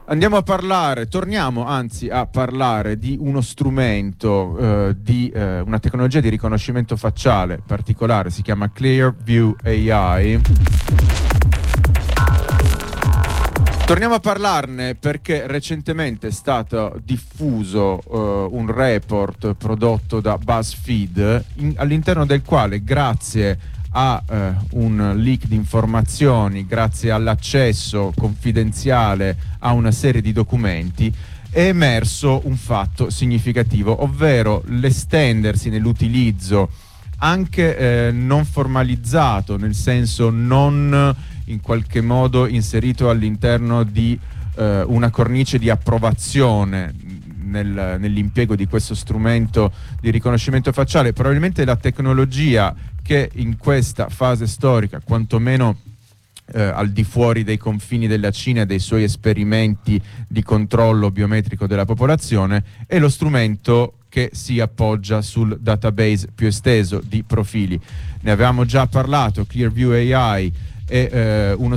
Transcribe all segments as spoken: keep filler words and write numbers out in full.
Andiamo a parlare, torniamo anzi a parlare di uno strumento, eh, di eh, una tecnologia di riconoscimento facciale particolare, si chiama Clearview A I. Torniamo a parlarne perché recentemente è stato diffuso uh, un report prodotto da BuzzFeed in, all'interno del quale, grazie a uh, un leak di informazioni, grazie all'accesso confidenziale a una serie di documenti, è emerso un fatto significativo, ovvero l'estendersi nell'utilizzo anche eh, non formalizzato, nel senso non in qualche modo inserito all'interno di eh, una cornice di approvazione nel, nell'impiego di questo strumento di riconoscimento facciale. Probabilmente la tecnologia che in questa fase storica, quantomeno eh, al di fuori dei confini della Cina e dei suoi esperimenti di controllo biometrico della popolazione, è lo strumento che si appoggia sul database più esteso di profili. Ne avevamo già parlato, Clearview A I è eh, uno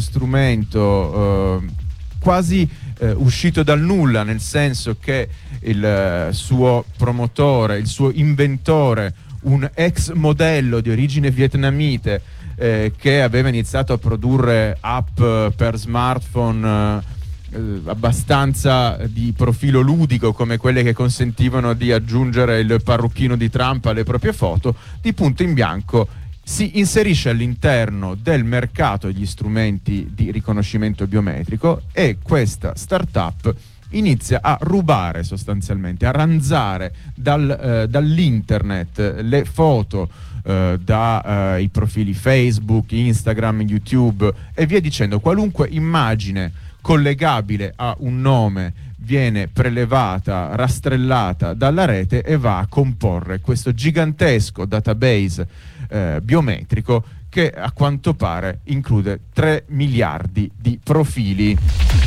strumento eh, quasi eh, uscito dal nulla, nel senso che il eh, suo promotore, il suo inventore, un ex modello di origine vietnamite eh, che aveva iniziato a produrre app per smartphone eh, abbastanza di profilo ludico, come quelle che consentivano di aggiungere il parrucchino di Trump alle proprie foto, di punto in bianco si inserisce all'interno del mercato degli strumenti di riconoscimento biometrico e questa startup inizia a rubare, sostanzialmente a ranzare dal, eh, dall'internet le foto eh, dai eh, profili Facebook, Instagram, YouTube e via dicendo. Qualunque immagine collegabile a un nome viene prelevata, rastrellata dalla rete e va a comporre questo gigantesco database eh, biometrico che a quanto pare include tre miliardi di profili.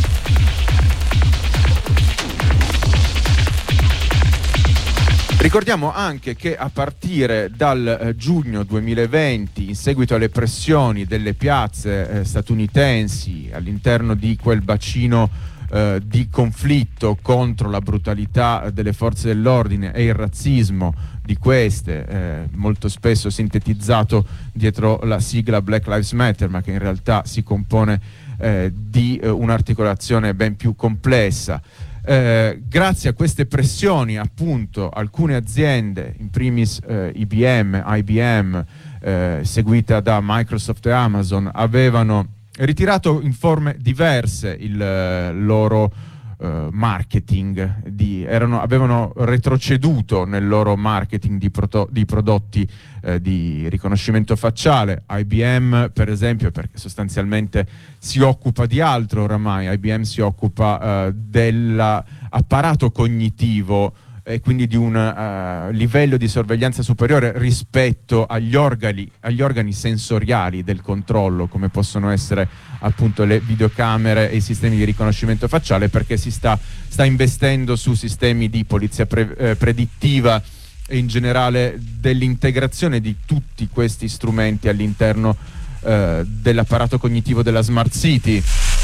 Ricordiamo anche che a partire dal eh, giugno duemilaventi, in seguito alle pressioni delle piazze eh, statunitensi all'interno di quel bacino eh, di conflitto contro la brutalità delle forze dell'ordine e il razzismo di queste, eh, molto spesso sintetizzato dietro la sigla Black Lives Matter, ma che in realtà si compone eh, di eh, un'articolazione ben più complessa. Eh, grazie a queste pressioni, appunto, alcune aziende, in primis eh, I B M, I B M, eh, seguita da Microsoft e Amazon, avevano ritirato in forme diverse il eh, loro eh, marketing, di, erano, avevano retroceduto nel loro marketing di, proto, di prodotti eh, di riconoscimento facciale. I B M, per esempio, perché sostanzialmente si occupa di altro oramai, I B M si occupa eh, dell'apparato cognitivo e quindi di un uh, livello di sorveglianza superiore rispetto agli organi, agli organi sensoriali del controllo, come possono essere appunto le videocamere e i sistemi di riconoscimento facciale, perché si sta, sta investendo su sistemi di polizia pre, eh, predittiva e in generale dell'integrazione di tutti questi strumenti all'interno eh, dell'apparato cognitivo della Smart City.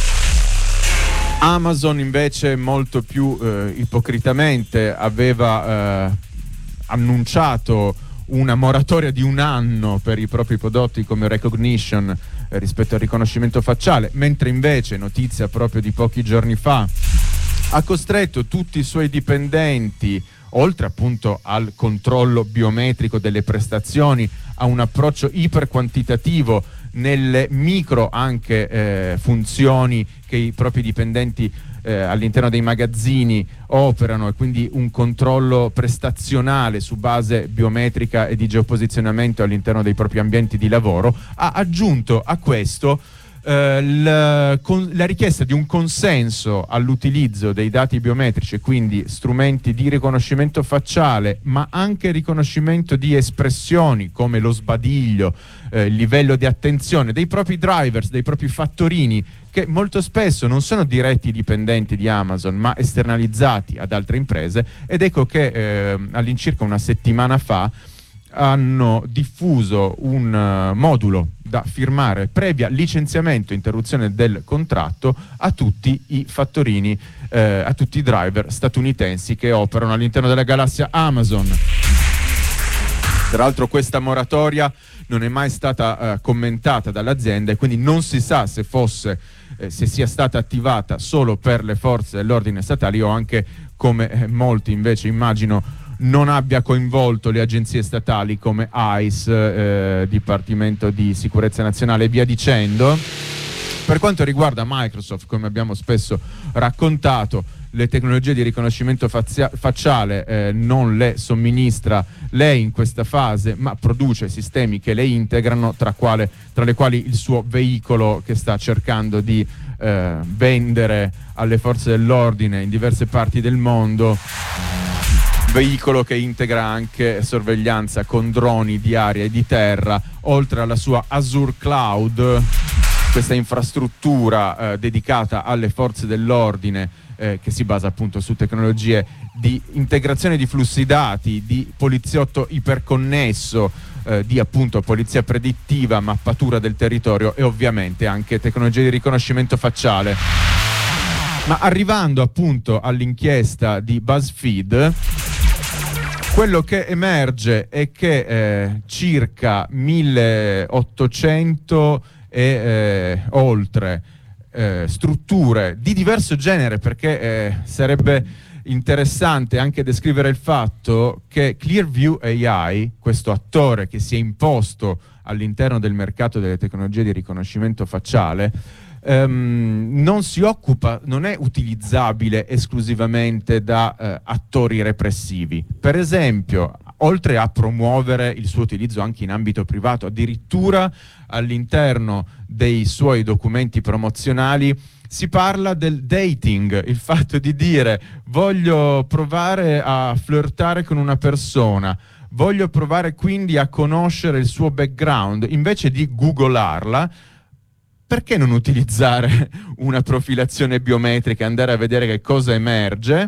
Amazon invece molto più eh, ipocritamente aveva eh, annunciato una moratoria di un anno per i propri prodotti come Recognition eh, rispetto al riconoscimento facciale, mentre invece, notizia proprio di pochi giorni fa, ha costretto tutti i suoi dipendenti, oltre appunto al controllo biometrico delle prestazioni, a un approccio iperquantitativo nelle micro anche eh, funzioni che i propri dipendenti eh, all'interno dei magazzini operano, e quindi un controllo prestazionale su base biometrica e di geoposizionamento all'interno dei propri ambienti di lavoro. Ha aggiunto a questo eh, la, con, la richiesta di un consenso all'utilizzo dei dati biometrici, quindi strumenti di riconoscimento facciale, ma anche riconoscimento di espressioni come lo sbadiglio, eh, il livello di attenzione dei propri drivers, dei propri fattorini, che molto spesso non sono diretti dipendenti di Amazon ma esternalizzati ad altre imprese. Ed ecco che eh, all'incirca una settimana fa hanno diffuso un uh, modulo da firmare previa licenziamento e interruzione del contratto a tutti i fattorini, eh, a tutti i driver statunitensi che operano all'interno della galassia Amazon. Tra l'altro questa moratoria non è mai stata eh, commentata dall'azienda e quindi non si sa se fosse eh, se sia stata attivata solo per le forze dell'ordine statali o anche, come eh, molti invece immagino, non abbia coinvolto le agenzie statali come I C E, eh, Dipartimento di Sicurezza Nazionale e via dicendo. Per quanto riguarda Microsoft, come abbiamo spesso raccontato, le tecnologie di riconoscimento fazia- facciale eh, non le somministra lei in questa fase, ma produce sistemi che le integrano, tra, quale, tra le quali il suo veicolo che sta cercando di eh, vendere alle forze dell'ordine in diverse parti del mondo, veicolo che integra anche sorveglianza con droni di aria e di terra, oltre alla sua Azure Cloud, questa infrastruttura eh, dedicata alle forze dell'ordine eh, che si basa appunto su tecnologie di integrazione di flussi dati, di poliziotto iperconnesso, eh, di appunto polizia predittiva, mappatura del territorio e ovviamente anche tecnologie di riconoscimento facciale. Ma arrivando appunto all'inchiesta di BuzzFeed, quello che emerge è che eh, circa milleottocento e eh, oltre eh, strutture di diverso genere, perché eh, sarebbe interessante anche descrivere il fatto che Clearview A I, questo attore che si è imposto all'interno del mercato delle tecnologie di riconoscimento facciale, ehm, non si occupa, non è utilizzabile esclusivamente da eh, attori repressivi. Per esempio, oltre a promuovere il suo utilizzo anche in ambito privato, addirittura all'interno dei suoi documenti promozionali si parla del dating, il fatto di dire voglio provare a flirtare con una persona, voglio provare quindi a conoscere il suo background, invece di googlarla, perché non utilizzare una profilazione biometrica e andare a vedere che cosa emerge?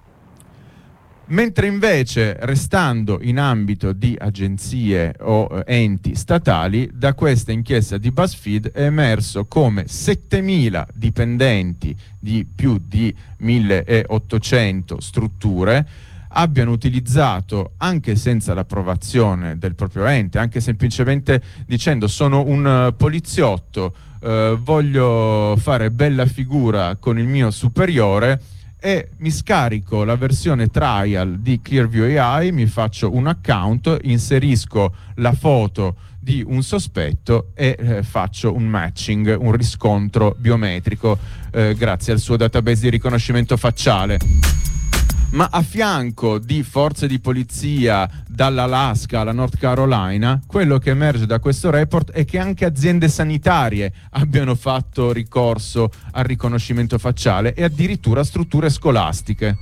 Mentre invece, restando in ambito di agenzie o eh, enti statali, da questa inchiesta di BuzzFeed è emerso come settemila dipendenti di più di milleottocento strutture abbiano utilizzato, anche senza l'approvazione del proprio ente, anche semplicemente dicendo sono un uh, poliziotto, uh, voglio fare bella figura con il mio superiore, e mi scarico la versione trial di Clearview A I, mi faccio un account, inserisco la foto di un sospetto e eh, faccio un matching, un riscontro biometrico eh, grazie al suo database di riconoscimento facciale. Ma a fianco di forze di polizia dall'Alaska alla North Carolina, quello che emerge da questo report è che anche aziende sanitarie abbiano fatto ricorso al riconoscimento facciale e addirittura strutture scolastiche.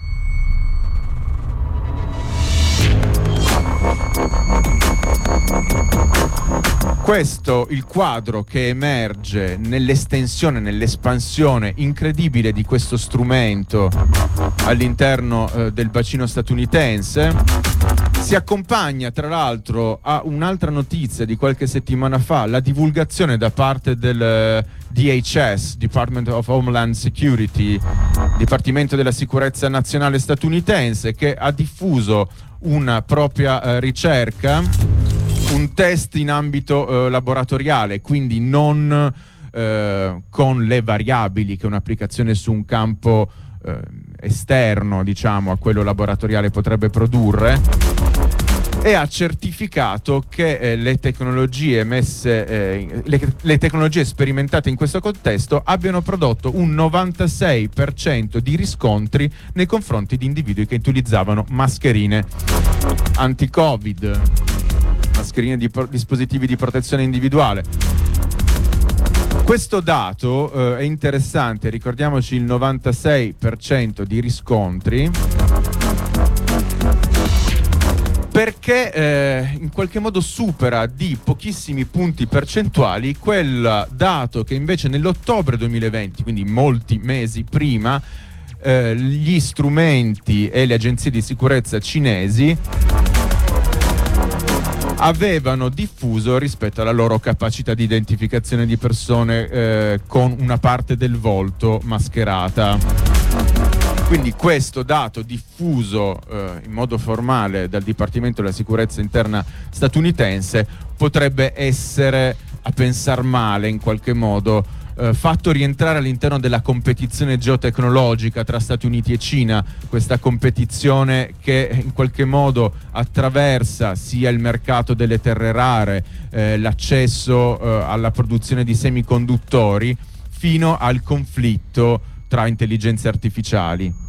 Questo il quadro che emerge nell'estensione, nell'espansione incredibile di questo strumento all'interno eh, del bacino statunitense. Si accompagna tra l'altro a un'altra notizia di qualche settimana fa, la divulgazione da parte del eh, D H S, Department of Homeland Security, Dipartimento della Sicurezza Nazionale statunitense, che ha diffuso una propria eh, ricerca, un test in ambito eh, laboratoriale, quindi non eh, con le variabili che un'applicazione su un campo eh, esterno, diciamo, a quello laboratoriale potrebbe produrre, e ha certificato che eh, le tecnologie messe, eh, le, le tecnologie sperimentate in questo contesto abbiano prodotto un novantasei per cento di riscontri nei confronti di individui che utilizzavano mascherine anti-Covid, mascherine di pro- dispositivi di protezione individuale. Questo dato eh, è interessante, ricordiamoci il novantasei per cento di riscontri, perché eh, in qualche modo supera di pochissimi punti percentuali quel dato che invece nell'ottobre duemilaventi, quindi molti mesi prima, eh, gli strumenti e le agenzie di sicurezza cinesi avevano diffuso rispetto alla loro capacità di identificazione di persone eh, con una parte del volto mascherata. Quindi questo dato diffuso eh, in modo formale dal Dipartimento della Sicurezza Interna statunitense potrebbe essere, a pensar male in qualche modo, eh, fatto rientrare all'interno della competizione geotecnologica tra Stati Uniti e Cina, questa competizione che in qualche modo attraversa sia il mercato delle terre rare, eh, l'accesso eh, alla produzione di semiconduttori, fino al conflitto tra intelligenze artificiali.